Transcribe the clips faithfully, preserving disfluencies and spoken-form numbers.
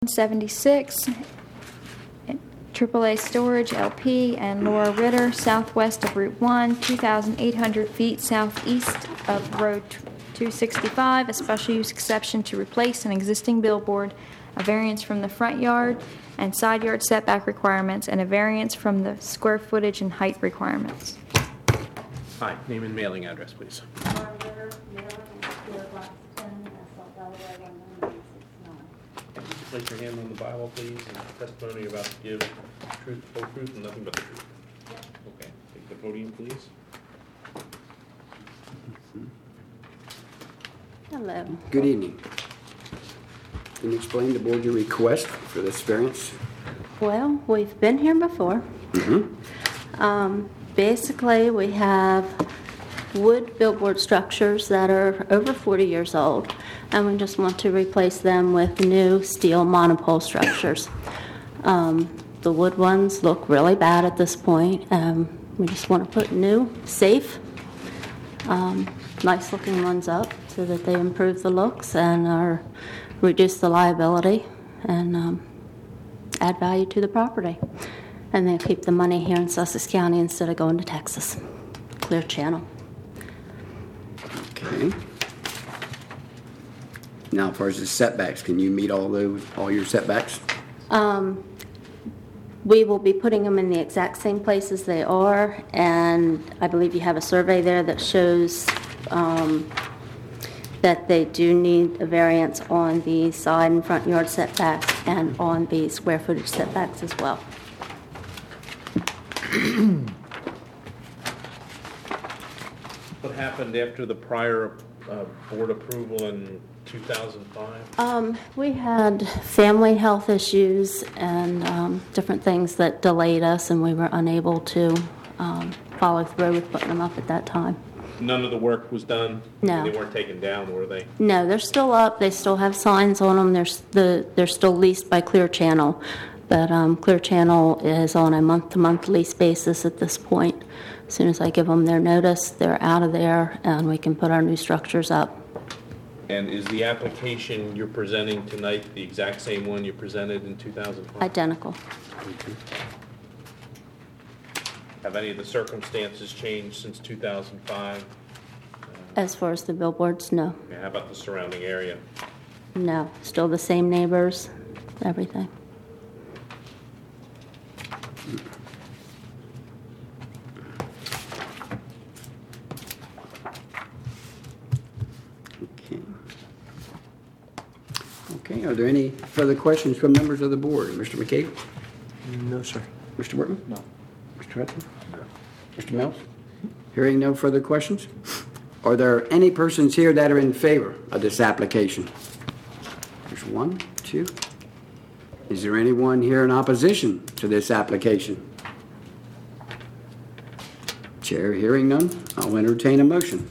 seventy-six, triple A Storage L P and Laura Ritter, southwest of Route one, two thousand eight hundred feet southeast of Road two sixty-five, a special use exception to replace an existing billboard, a variance from the front yard and side yard setback requirements, and a variance from the square footage and height requirements. Hi, name and mailing address, please. Laura Ritter, mailing and Stuart Box ten, Asphalt, Delaware, one nine nine six nine. Can you place your hand on the Bible, please, and testimony you're about to give truth, whole truth, and nothing but the truth. Okay, take the podium, please. Hello. Good evening. Can you explain to the board your request for this variance? Well, we've been here before. Mm-hmm. Um, basically, we have wood billboard structures that are over forty years old, and we just want to replace them with new steel monopole structures. Um, the wood ones look really bad at this point. Um, we just want to put new, safe, um, nice-looking ones up so that they improve the looks and are reduce the liability and um, add value to the property. And they'll keep the money here in Sussex County instead of going to Texas. Clear Channel. Okay. Now, as far as the setbacks, can you meet all those, all your setbacks? Um, we will be putting them in the exact same places they are, and I believe you have a survey there that shows um, that they do need a variance on the side and front yard setbacks and on the square footage setbacks as well. What happened after the prior uh, board approval in two thousand five? Um, we had family health issues and um, different things that delayed us, and we were unable to um, follow through with putting them up at that time. None of the work was done? No. They weren't taken down, were they? No, they're still up. They still have signs on them. They're, s- the, they're still leased by Clear Channel. But um, Clear Channel is on a month-to-month lease basis at this point. As soon as I give them their notice, they're out of there, and we can put our new structures up. And is the application you're presenting tonight the exact same one you presented in two thousand five? Identical. Have any of the circumstances changed since two thousand five? As far as the billboards, no. How about the surrounding area? No. Still the same neighbors, everything. Okay. Okay, are there any further questions from members of the board? Mister McCabe? No, sir. Mister Workman? No. Mister Hudson? No. Mister Mills? Hearing no further questions, are there any persons here that are in favor of this application? There's one, two. Is there anyone here in opposition to this application? Chair hearing none, I'll entertain a motion.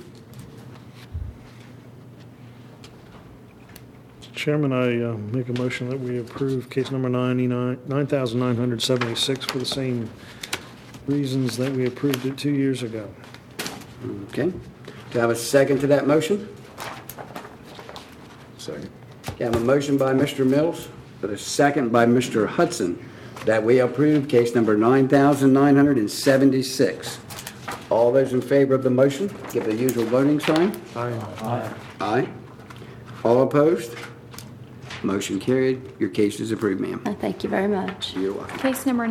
Chairman, I uh, make a motion that we approve case number ninety-nine, nine thousand nine hundred seventy-six for the same reasons that we approved it two years ago. Okay. Do I have a second to that motion? Second. Okay, I have a motion by Mister Mills, but a second by Mister Hudson that we approve case number nine thousand nine hundred seventy-six. All those in favor of the motion, give the usual voting sign. Aye. Aye. Aye. All opposed? Motion carried. Your case is approved, ma'am. Uh, Thank you very much. You're welcome. Case number